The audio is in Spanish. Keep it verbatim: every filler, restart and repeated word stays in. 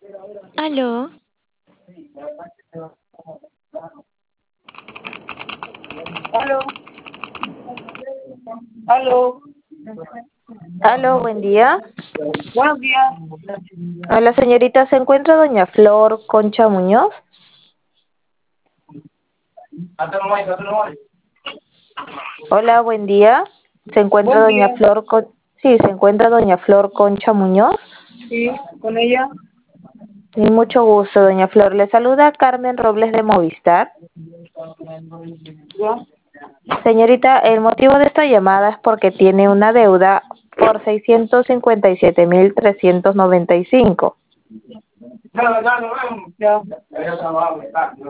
Aló, Aló, aló, Aló, buen día. buenos días. Hola, señorita. ¿Se encuentra doña Flor Concha Muñoz? Hola, buen día. ¿Se encuentra Buen doña día. Flor Con... Sí, se encuentra doña Flor Concha Muñoz. Sí, con ella. Sí, mucho gusto, doña Flor. Le saluda Carmen Robles de Movistar. ¿Ya? Señorita, el motivo de esta llamada es porque tiene una deuda por seiscientos cincuenta y siete mil trescientos noventa y cinco. Ya.